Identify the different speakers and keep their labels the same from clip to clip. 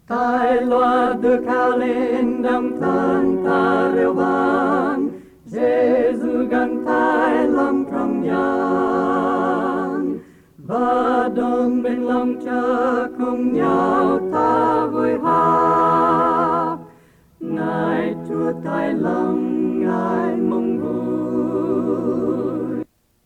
Speaker 1: Tai loa được khao lên đâm than ta rêu vang, Giê-xu gần tai lòng trong nhang, và đồng bên lòng cha cùng nhau ta vui hát. Ngài Chúa tai lòng, Ngài mong vui.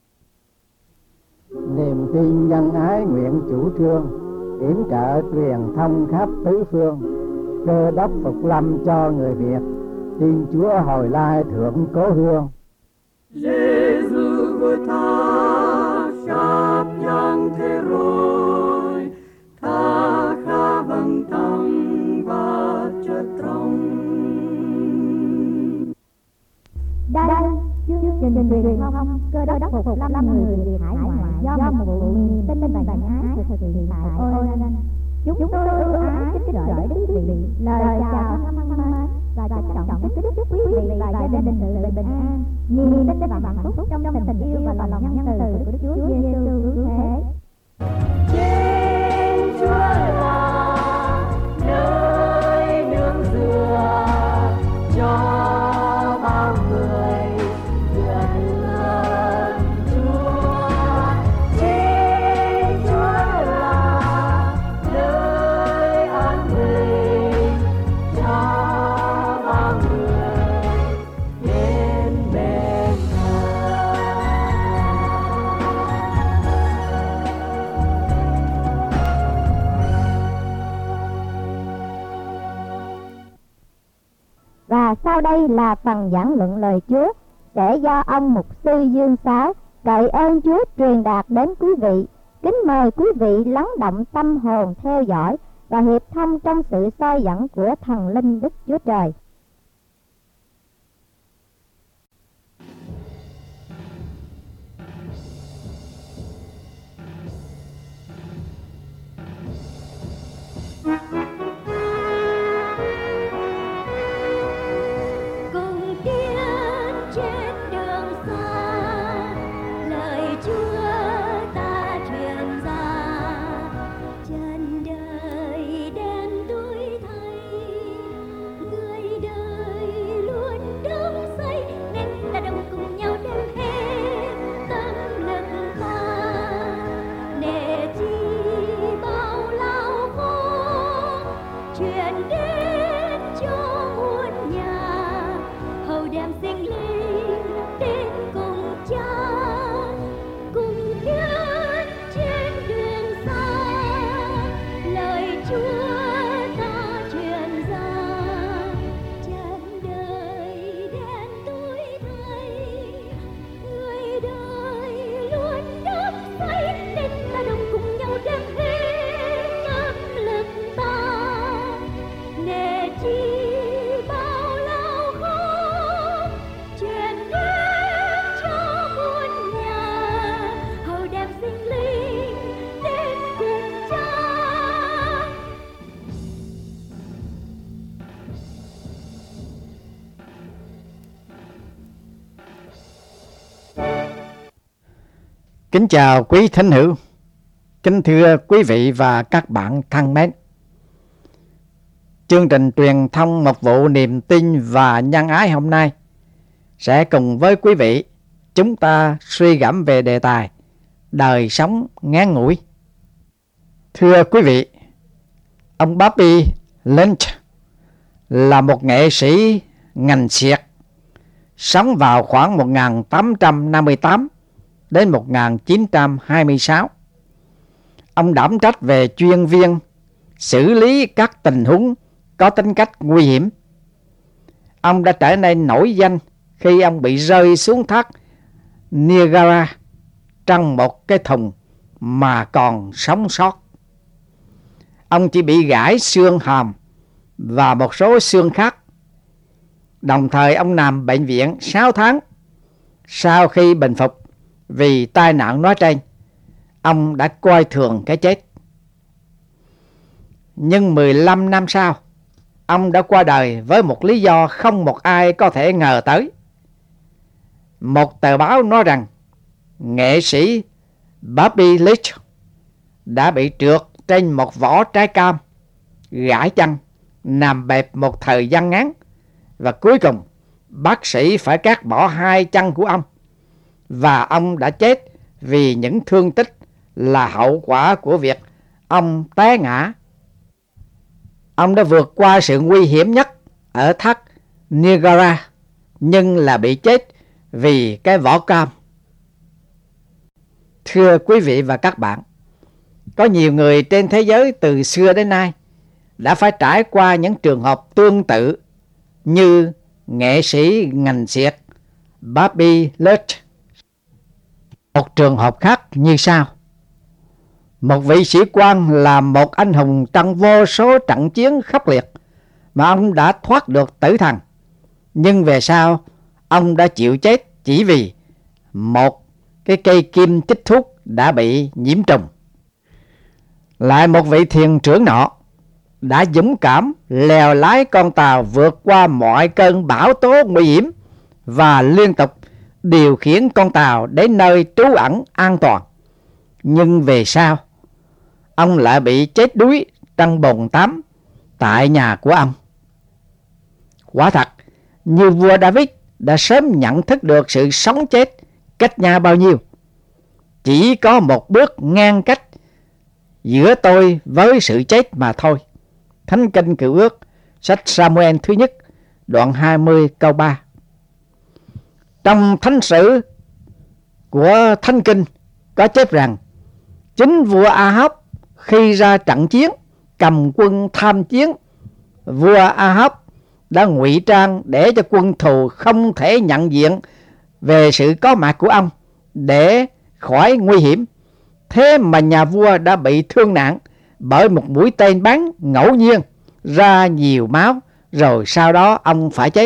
Speaker 2: Niềm tin nhân ái nguyện chủ trương, yểm trợ truyền thông khắp tứ phương, Cơ Đốc phục lâm cho người Việt, Thiên Chúa hồi lai thượng cố hương.
Speaker 1: Giê-xu vui tha khắp nhân thế rồi, tha khá vâng tâm và chất trong.
Speaker 3: Đây chương trình truyền thông Cơ Đốc phục lâm người Việt hải ngoại do một vụ niềm tin và nhân ái thực hiện tại Oregon. Chúng tôi ưu ái kính gửi đến quý vị lời chào thân mến và trân trọng kính chúc quý vị và gia đình bình an, niềm tin và hạnh phúc trong tình yêu và lòng nhân từ của Đức Chúa Giêsu cứu thế.
Speaker 1: Trên Chúa là nơi nương dựa cho bao người dựa nương Chúa. Trên Chúa là nơi an bình cho bao người đến bên
Speaker 3: Và sau đây là phần giảng luận lời Chúa sẽ do ông mục sư Dương Sáu cậy ơn Chúa truyền đạt đến quý vị. Kính mời quý vị lắng động tâm hồn theo dõi và hiệp thông trong sự soi dẫn của thần linh Đức Chúa Trời.
Speaker 4: Cùng tiến trên đường xa, lời Chúa ta truyền ra. Chân đời đen tối thay, người đời luôn đắm say, nên ta đồng cùng nhau đem hết tâm lực ta, để chi bao lao khổ truyền đến cho muôn nhà, hầu đem sinh linh đến cùng cha, cùng tiến trên đường xa. Lời Chúa ta truyền ra, chân đời đen tối thay, người đời luôn đắm say, nên ta đồng cùng nhau đem hết tâm lực ta, để chi bao lao khổ truyền đến cho muôn nhà, hầu đem sinh linh đến cùng cha.
Speaker 2: Kính chào quý thính hữu, kính thưa quý vị và các bạn thân mến. Chương trình truyền thông mục vụ niềm tin và nhân ái hôm nay sẽ cùng với quý vị chúng ta suy gẫm về đề tài đời sống ngắn ngủi. Thưa quý vị, ông Bobby Lynch là một nghệ sĩ ngành xiếc sống vào khoảng 1858 đến 1926. Ông đảm trách về chuyên viên xử lý các tình huống có tính cách nguy hiểm. Ông đã trở nên nổi danh khi ông bị rơi xuống thác Niagara trong một cái thùng mà còn sống sót. Ông chỉ bị gãy xương hàm và một số xương khác. Đồng thời ông nằm bệnh viện 6 tháng. Sau khi bình phục vì tai nạn nói trên, ông đã coi thường cái chết. Nhưng 15 năm sau, ông đã qua đời với một lý do không một ai có thể ngờ tới. Một tờ báo nói rằng nghệ sĩ Bobby Lynch đã bị trượt trên một vỏ trái cam gãi chân, nằm bẹp một thời gian ngắn, và cuối cùng bác sĩ phải cắt bỏ 2 chân của ông, và ông đã chết vì những thương tích là hậu quả của việc ông té ngã. Ông đã vượt qua sự nguy hiểm nhất ở thác Niagara, nhưng là bị chết vì cái vỏ cam. Thưa quý vị và các bạn, có nhiều người trên thế giới từ xưa đến nay đã phải trải qua những trường hợp tương tự như nghệ sĩ ngành xiếc Bobby Leach. Một trường hợp khác như sau: một vị sĩ quan là một anh hùng trong vô số trận chiến khốc liệt mà ông đã thoát được tử thần, nhưng về sau ông đã chịu chết chỉ vì một cái cây kim chích thuốc đã bị nhiễm trùng. Lại một vị thuyền trưởng nọ đã dũng cảm lèo lái con tàu vượt qua mọi cơn bão tố nguy hiểm và liên tục điều khiển con tàu đến nơi trú ẩn an toàn, nhưng về sau ông lại bị chết đuối trong bồn tắm tại nhà của ông. Quả thật, như vua David đã sớm nhận thức được sự sống chết cách nhau bao nhiêu. Chỉ có một bước ngang cách giữa tôi với sự chết mà thôi. Thánh Kinh Cựu Ước, sách Samuel thứ nhất, đoạn 20 câu 3. Trong thánh sử của Thánh Kinh có chép rằng chính vua Ahab khi ra trận chiến cầm quân tham chiến, vua Ahab đã ngụy trang để cho quân thù không thể nhận diện về sự có mặt của ông để khỏi nguy hiểm. Thế mà nhà vua đã bị thương nặng bởi một mũi tên bắn ngẫu nhiên ra nhiều máu, rồi sau đó ông phải chết.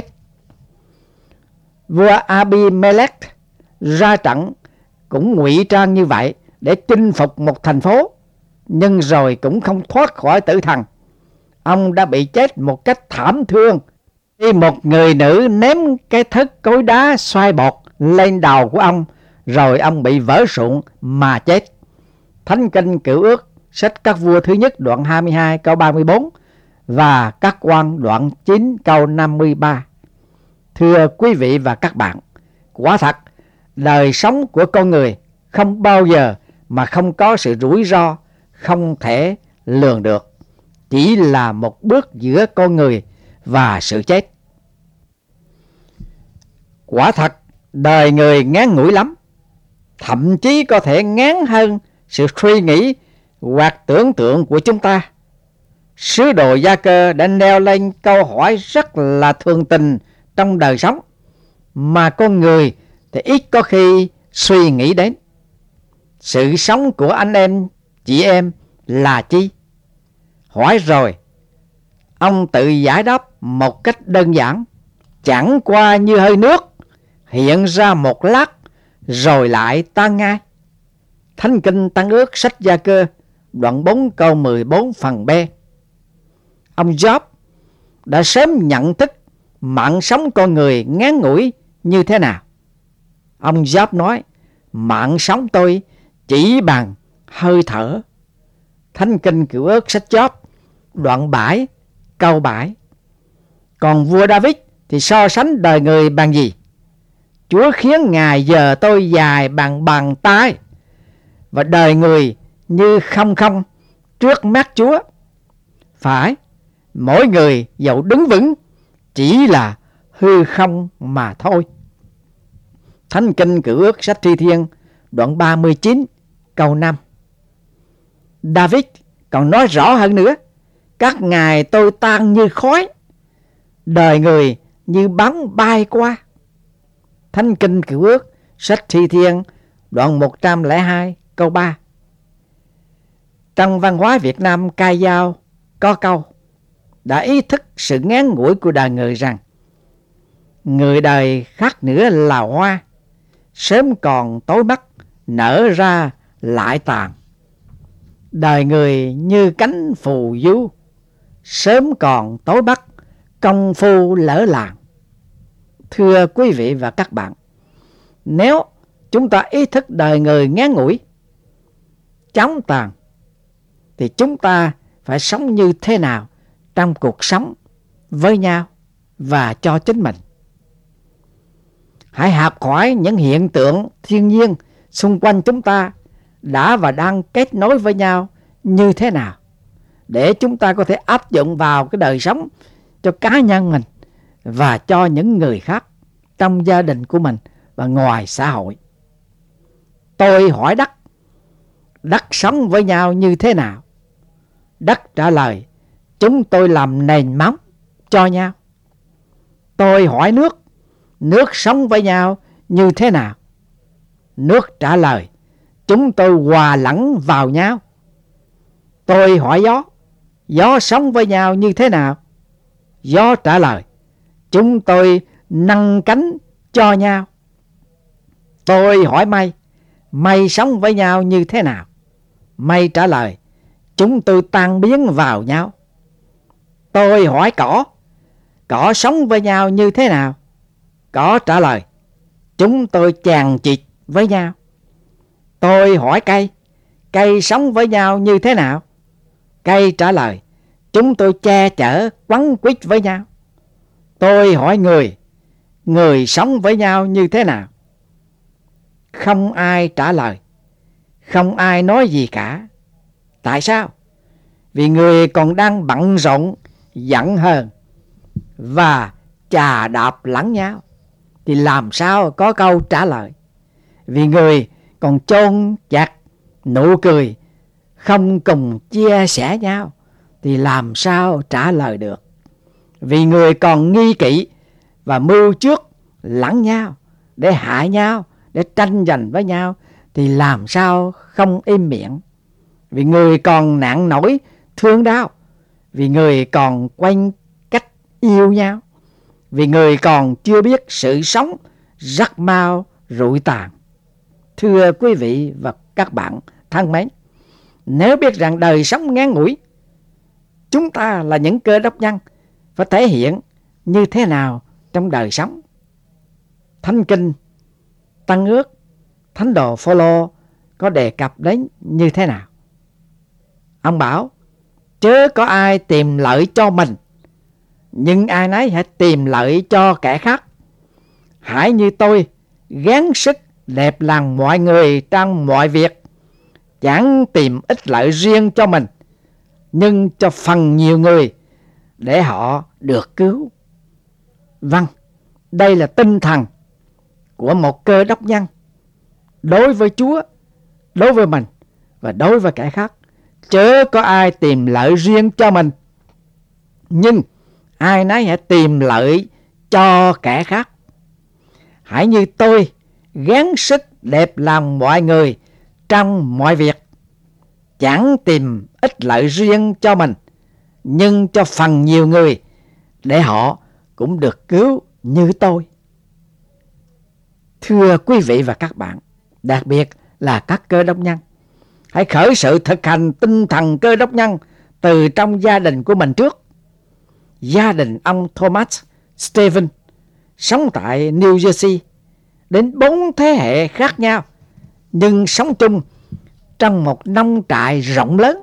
Speaker 2: Vua Abimelech ra trận cũng ngụy trang như vậy để chinh phục một thành phố, nhưng rồi cũng không thoát khỏi tử thần. Ông đã bị chết một cách thảm thương khi một người nữ ném cái thất cối đá xoay bọt lên đầu của ông, rồi ông bị vỡ sụn mà chết. Thánh Kinh Cựu Ước, sách Các Vua thứ nhất đoạn 22 câu 34 và Các Quan đoạn 9 câu 53. Thưa quý vị và các bạn, quả thật đời sống của con người không bao giờ mà không có sự rủi ro không thể lường được, chỉ là một bước giữa con người và sự chết. Quả thật đời người ngắn ngủi lắm, thậm chí có thể ngắn hơn sự suy nghĩ hoặc tưởng tượng của chúng ta. Sứ đồ Gia Cơ đã nêu lên câu hỏi rất là thường tình trong đời sống mà con người thì ít có khi suy nghĩ đến. Sự sống của anh em, chị em là chi? Hỏi rồi, ông tự giải đáp một cách đơn giản: chẳng qua như hơi nước, hiện ra một lát rồi lại tan ngay. Thánh Kinh Tăng Ước, sách Gia Cơ, đoạn 4 câu 14 phần B. Ông Job đã sớm nhận thức mạng sống con người ngắn ngủi như thế nào. Ông Job nói: mạng sống tôi chỉ bằng hơi thở. Thánh Kinh Cựu Ước, sách Job, đoạn 7 câu 7. Còn vua David thì so sánh đời người bằng gì? Chúa khiến ngày giờ tôi dài bằng bàn tay, và đời người như không không trước mắt Chúa. Phải, mỗi người dẫu đứng vững chỉ là hư không mà thôi. Thánh Kinh Cựu Ước, sách Thi Thiên, đoạn 39 câu 5. David còn nói rõ hơn nữa: các ngày tôi tan như khói, đời người như bóng bay qua. Thánh Kinh Cựu Ước, sách Thi Thiên, đoạn 102 câu 3. Trong văn hóa Việt Nam ca dao có câu đã ý thức sự ngắn ngủi của đời người rằng: người đời khác nữa là hoa, sớm còn tối mất, nở ra lại tàn. Đời người như cánh phù du, sớm còn tối mất, công phu lỡ làng. Thưa quý vị và các bạn, nếu chúng ta ý thức đời người ngắn ngủi, chóng tàn, thì chúng ta phải sống như thế nào trong cuộc sống với nhau và cho chính mình. Hãy học hỏi những hiện tượng thiên nhiên xung quanh chúng ta đã và đang kết nối với nhau như thế nào, để chúng ta có thể áp dụng vào cái đời sống cho cá nhân mình và cho những người khác trong gia đình của mình và ngoài xã hội. Tôi hỏi đất, đất sống với nhau như thế nào? Đất trả lời, chúng tôi làm nền móng cho nhau. Tôi hỏi nước, nước sống với nhau như thế nào? Nước trả lời, chúng tôi hòa lẫn vào nhau. Tôi hỏi gió, gió sống với nhau như thế nào? Gió trả lời, chúng tôi nâng cánh cho nhau. Tôi hỏi mây, mây sống với nhau như thế nào? Mây trả lời, chúng tôi tan biến vào nhau. Tôi hỏi cỏ, cỏ sống với nhau như thế nào? Cỏ trả lời, chúng tôi chằng chịt với nhau. Tôi hỏi cây, cây sống với nhau như thế nào? Cây trả lời, chúng tôi che chở quấn quýt với nhau. Tôi hỏi người, người sống với nhau như thế nào? Không ai trả lời, không ai nói gì cả. Tại sao? Vì người còn đang bận rộn, giận hờn và chà đạp lẫn nhau, thì làm sao có câu trả lời? Vì người còn chôn chặt nụ cười, không cùng chia sẻ nhau, thì làm sao trả lời được? Vì người còn nghi kỵ và mưu trước lẫn nhau để hại nhau, để tranh giành với nhau, thì làm sao không im miệng? Vì người còn nặng nỗi thương đau, vì người còn quanh cách yêu nhau, vì người còn chưa biết sự sống rất mau rụi tàn. Thưa quý vị và các bạn thân mến, nếu biết rằng đời sống ngắn ngủi, chúng ta là những Cơ Đốc nhân phải thể hiện như thế nào trong đời sống? Thánh Kinh Tân Ước, Thánh đồ Phôlô có đề cập đến như thế nào? Ông bảo, chớ có ai tìm lợi cho mình, nhưng ai nấy hãy tìm lợi cho kẻ khác. Hãy như tôi, gắng sức đẹp lòng mọi người trong mọi việc, chẳng tìm ích lợi riêng cho mình, nhưng cho phần nhiều người để họ được cứu. Vâng, đây là tinh thần của một Cơ Đốc nhân đối với Chúa, đối với mình và đối với kẻ khác. Chớ có ai tìm lợi riêng cho mình, nhưng ai nấy hãy tìm lợi cho kẻ khác. Hãy như tôi, gắng sức đẹp lòng mọi người trong mọi việc, chẳng tìm ích lợi riêng cho mình, nhưng cho phần nhiều người để họ cũng được cứu như tôi. Thưa quý vị và các bạn, đặc biệt là các Cơ Đốc nhân, hãy khởi sự thực hành tinh thần Cơ Đốc nhân từ trong gia đình của mình trước. Gia đình ông Thomas Stephen sống tại New Jersey đến 4 thế hệ khác nhau, nhưng sống chung trong một nông trại rộng lớn,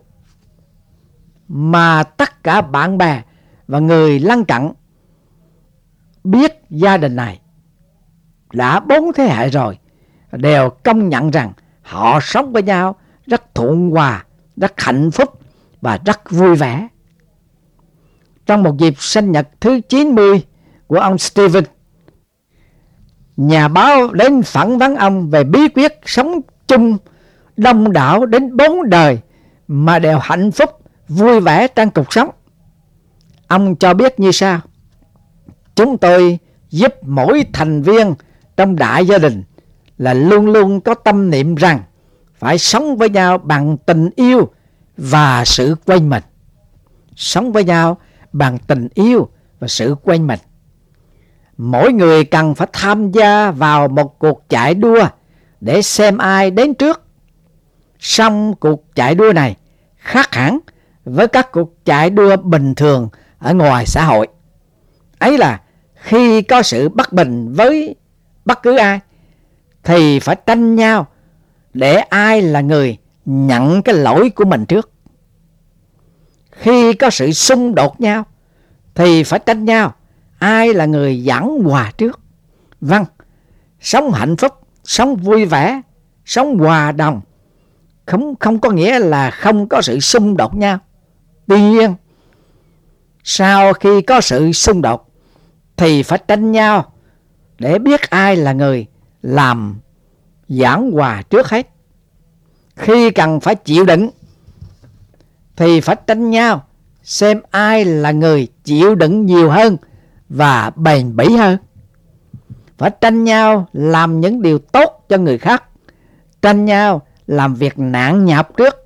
Speaker 2: mà tất cả bạn bè và người lân cận biết gia đình này đã 4 thế hệ rồi, đều công nhận rằng họ sống với nhau rất thuận hòa, rất hạnh phúc và rất vui vẻ. Trong một dịp sinh nhật thứ 90 của ông Stephen, nhà báo đến phỏng vấn ông về bí quyết sống chung đông đảo đến 4 đời mà đều hạnh phúc, vui vẻ trong cuộc sống. Ông cho biết như sau: chúng tôi giúp mỗi thành viên trong đại gia đình là luôn luôn có tâm niệm rằng phải sống với nhau bằng tình yêu và sự quên mình. Sống với nhau bằng tình yêu và sự quên mình. Mỗi người cần phải tham gia vào một cuộc chạy đua để xem ai đến trước. Song cuộc chạy đua này khác hẳn với các cuộc chạy đua bình thường ở ngoài xã hội. Ấy là khi có sự bất bình với bất cứ ai thì phải tranh nhau để ai là người nhận cái lỗi của mình trước. Khi có sự xung đột nhau thì phải tranh nhau ai là người giảng hòa trước. Vâng, sống hạnh phúc, sống vui vẻ, sống hòa đồng không có nghĩa là không có sự xung đột nhau. Tuy nhiên, sau khi có sự xung đột thì phải tranh nhau để biết ai là người làm giảng hòa trước hết. Khi cần phải chịu đựng thì phải tranh nhau xem ai là người chịu đựng nhiều hơn và bền bỉ hơn. Phải tranh nhau làm những điều tốt cho người khác, tranh nhau làm việc nặng nhọc trước.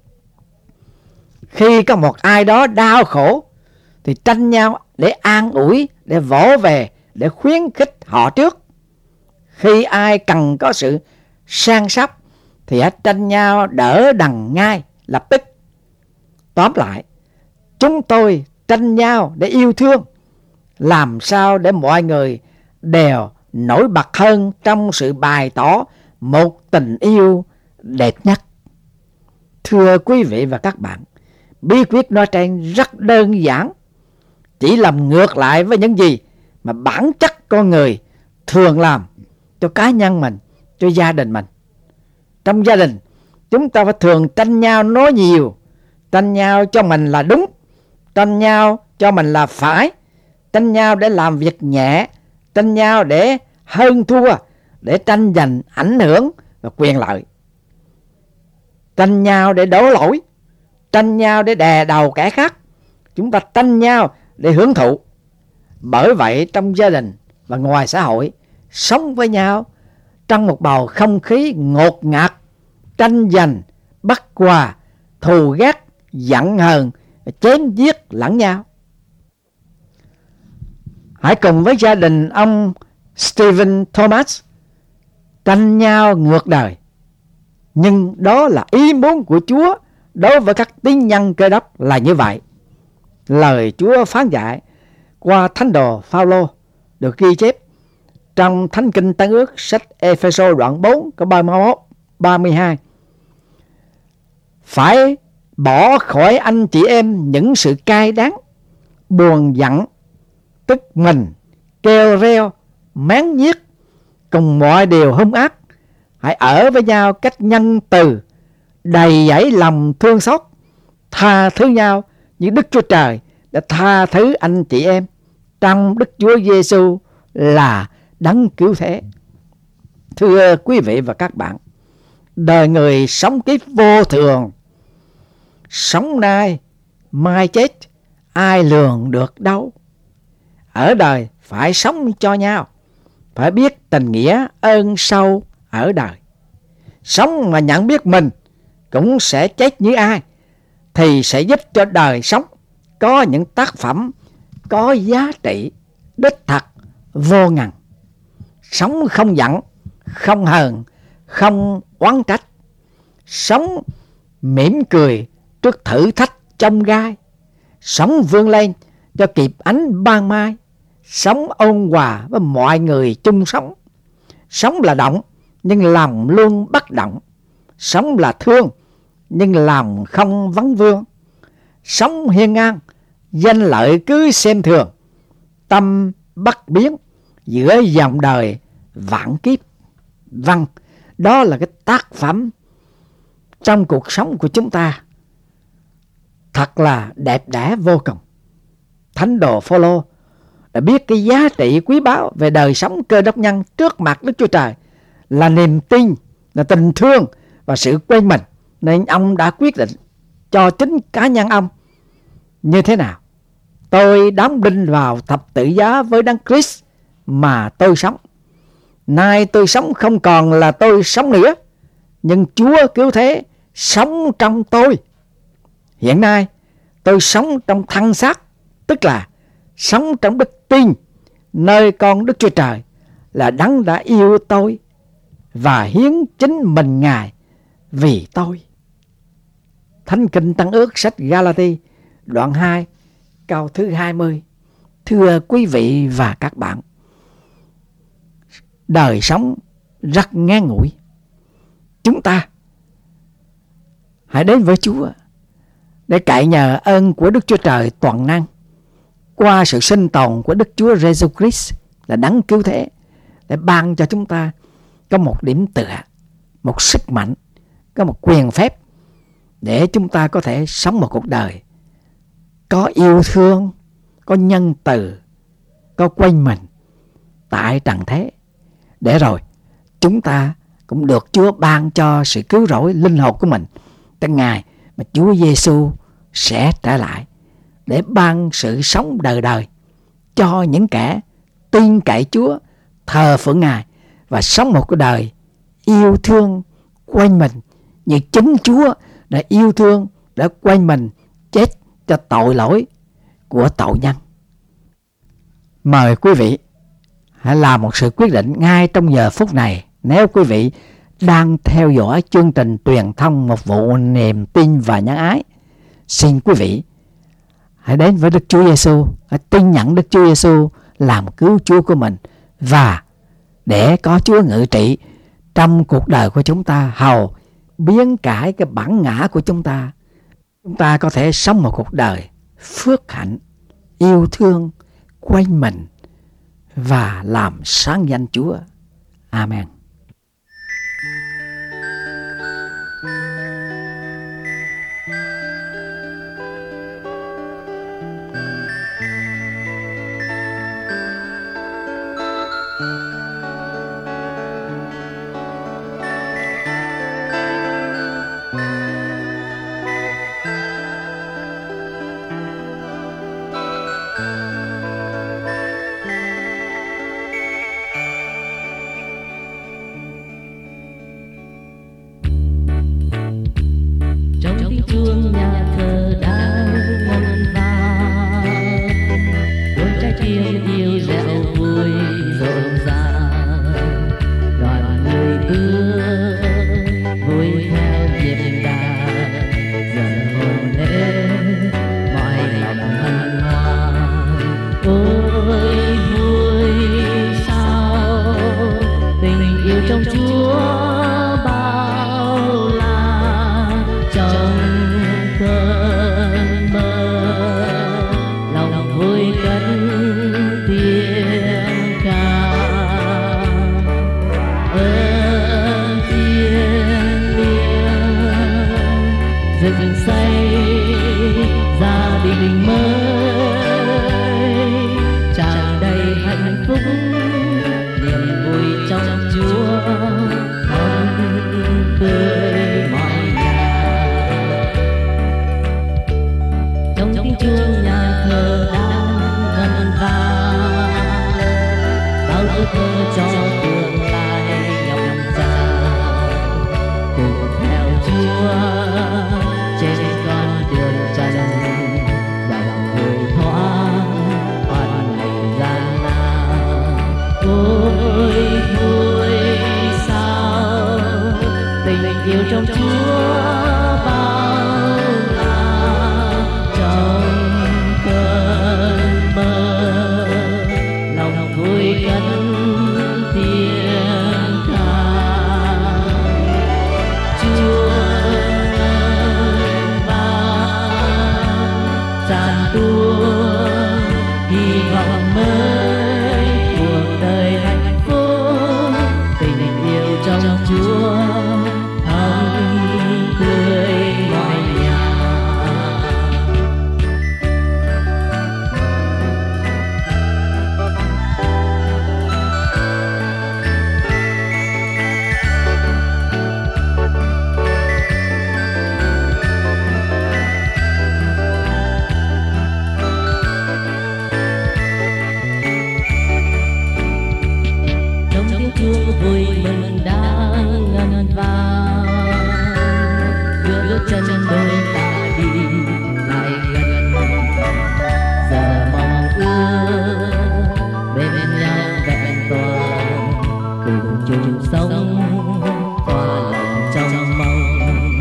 Speaker 2: Khi có một ai đó đau khổ thì tranh nhau để an ủi, để vỗ về, để khuyến khích họ trước. Khi ai cần có sự san sóc thì hãy tranh nhau đỡ đần ngay lập tức. Tóm lại, chúng tôi tranh nhau để yêu thương, làm sao để mọi người đều nổi bật hơn trong sự bày tỏ một tình yêu đẹp nhất. Thưa quý vị và các bạn, bí quyết nói trên rất đơn giản, chỉ làm ngược lại với những gì mà bản chất con người thường làm cho cá nhân mình, cho gia đình mình. Trong gia đình, chúng ta phải thường tranh nhau nói nhiều, tranh nhau cho mình là đúng, tranh nhau cho mình là phải, tranh nhau để làm việc nhẹ, tranh nhau để hơn thua, để tranh giành ảnh hưởng và quyền lợi. Tranh nhau để đổ lỗi, tranh nhau để đè đầu kẻ khác. Chúng ta tranh nhau để hưởng thụ. Bởi vậy trong gia đình và ngoài xã hội, sống với nhau trong một bầu không khí ngột ngạt, tranh giành, bắt quà, thù ghét, giận hờn, chém giết lẫn nhau. Hãy cùng với gia đình ông Stephen Thomas tranh nhau ngược đời. Nhưng đó là ý muốn của Chúa đối với các tín nhân Cơ Đốc là như vậy. Lời Chúa phán dạy qua thánh đồ Phaolô được ghi chép trong Thánh Kinh Tân Ước, sách Ê-phê-sô đoạn 4 câu 31, 32. Phải bỏ khỏi anh chị em những sự cay đắng, buồn giận, tức mình, kêu reo, máng nhiếc, cùng mọi điều hung ác. Hãy ở với nhau cách nhân từ, đầy dẫy lòng thương xót, tha thứ nhau như Đức Chúa Trời đã tha thứ anh chị em trong Đức Chúa Giêsu là đấng cứu thế. Thưa quý vị và các bạn, đời người sống kiếp vô thường, sống nay mai chết, ai lường được đâu. Ở đời phải sống cho nhau, phải biết tình nghĩa ơn sâu ở đời. Sống mà nhận biết mình cũng sẽ chết như ai, thì sẽ giúp cho đời sống có những tác phẩm có giá trị đích thực vô ngần. Sống không giận, không hờn, không oán trách. Sống mỉm cười trước thử thách chông gai. Sống vươn lên cho kịp ánh ban mai. Sống ôn hòa với mọi người chung sống. Sống là động nhưng lòng luôn bất động. Sống là thương nhưng lòng không vấn vương. Sống hiên ngang, danh lợi cứ xem thường. Tâm bất biến giữa dòng đời vạn kiếp. Vâng, đó là cái tác phẩm trong cuộc sống của chúng ta thật là đẹp đẽ vô cùng. Thánh đồ Phaolô đã biết cái giá trị quý báu về đời sống Cơ Đốc nhân trước mặt Đức Chúa Trời là niềm tin, là tình thương và sự quên mình, nên ông đã quyết định cho chính cá nhân ông như thế nào. Tôi đóng đinh vào thập tự giá với Đấng Christ mà tôi sống. Nay tôi sống không còn là tôi sống nữa, nhưng Chúa cứu thế sống trong tôi. Hiện nay tôi sống trong thân xác, tức là sống trong đức tin nơi con Đức Chúa Trời là Đấng đã yêu tôi và hiến chính mình Ngài vì tôi. Thánh Kinh Tân Ước, sách Ga-la-ti đoạn 2 câu thứ 20. Thưa quý vị và các bạn, đời sống rất ngắn ngủi. Chúng ta hãy đến với Chúa để cậy nhờ ơn của Đức Chúa Trời toàn năng qua sự sinh tồn của Đức Chúa Giêsu Christ là đấng cứu thế, để ban cho chúng ta có một điểm tựa, một sức mạnh, có một quyền phép để chúng ta có thể sống một cuộc đời có yêu thương, có nhân từ, có quên mình tại trần thế, để rồi chúng ta cũng được Chúa ban cho sự cứu rỗi linh hồn của mình tới ngày mà Chúa Giêsu sẽ trở lại, để ban sự sống đời đời cho những kẻ tin cậy Chúa, thờ phượng Ngài và sống một cuộc đời yêu thương quên mình như chính Chúa đã yêu thương, đã quên mình chết cho tội lỗi của tội nhân. Mời quý vị hãy làm một sự quyết định ngay trong giờ phút này. Nếu quý vị đang theo dõi chương trình truyền thông Một Vụ Niềm Tin và Nhân Ái, xin quý vị hãy đến với Đức Chúa Giêsu, hãy tin nhận Đức Chúa Giêsu làm cứu Chúa của mình, và để có Chúa ngự trị trong cuộc đời của chúng ta, hầu biến cải cái bản ngã của chúng ta có thể sống một cuộc đời phước hạnh, yêu thương, quên mình và làm sáng danh Chúa. Amen.
Speaker 5: chuông nhà thờ đang ngân vang, đôi trái tim yêu dẻo vui rộn ràng, đoàn người bước vui theo nhịp đàn, dần hồn lên mọi lòng hân hoan. Ôi vui sao tình yêu trong Chúa rực say gia đình mới tràn đầy hạnh phúc, niềm vui trong Chúa thắm tươi mọi nhà. Trong tiếng chuông nhà thờ đang ngân vang, bao ước mơ cho tương lai ngập tràn, cùng theo Chúa trên con đường trần dòng người thoáng hoàn ngày gian nan. Ôi vui sao tình yêu trong Chúa bao la, trong cơn mơ lòng vui cất tiếng ca. Chúa tràn tuôn hy vọng mới, cuộc đời hạnh phúc, tình yêu trong Chúa thắm tươi mọi nhà. Chuông vui mừng đang ngân vang, bước chân đôi ta đi lại gần, giờ mong ước bên nhau vẹn toàn, cùng chung sống qua lòng trong mong.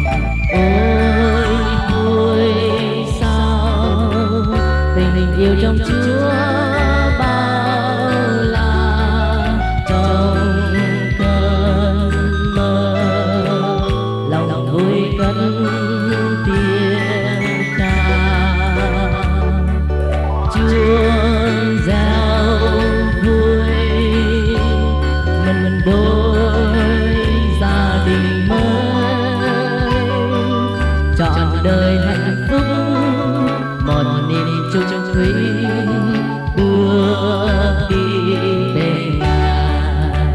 Speaker 5: Ôi vui sao tình yêu trong Chúa tiếng ca. trọn đời hạnh phúc, một niềm chung thủy bước đi bên Ngài.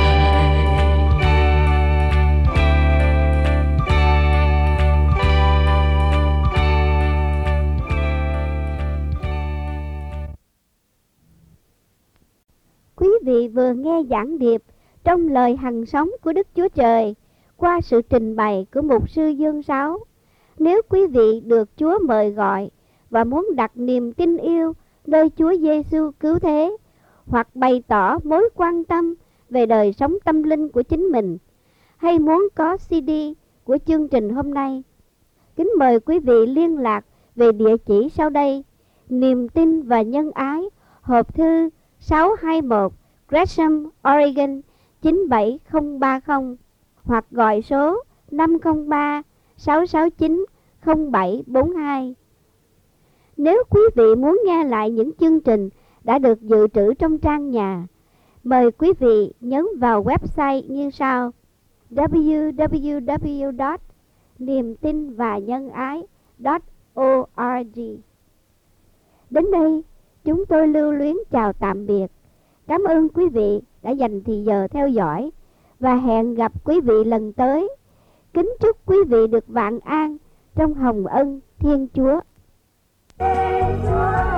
Speaker 6: Quý vị vừa nghe giảng điệp trong lời hằng sống của Đức Chúa Trời qua sự trình bày của mục sư Dương Sáu. Nếu quý vị được Chúa mời gọi và muốn đặt niềm tin yêu nơi Chúa Giêsu cứu thế, hoặc bày tỏ mối quan tâm về đời sống tâm linh của chính mình, hay muốn có CD của chương trình hôm nay, kính mời quý vị liên lạc về địa chỉ sau đây: Niềm tin và Nhân Ái, hộp thư 621 Gresham, Oregon 97030, hoặc gọi số 503 669 0742. Nếu quý vị muốn nghe lại những chương trình đã được dự trữ trong trang nhà, mời quý vị nhấn vào website như sau: www.niềmtinvanhângai.org. Đến đây, chúng tôi lưu luyến chào tạm biệt. Cảm ơn quý vị đã dành thời giờ theo dõi và hẹn gặp quý vị lần tới. Kính chúc quý vị được vạn an trong hồng ân Thiên Chúa.
Speaker 1: Chúa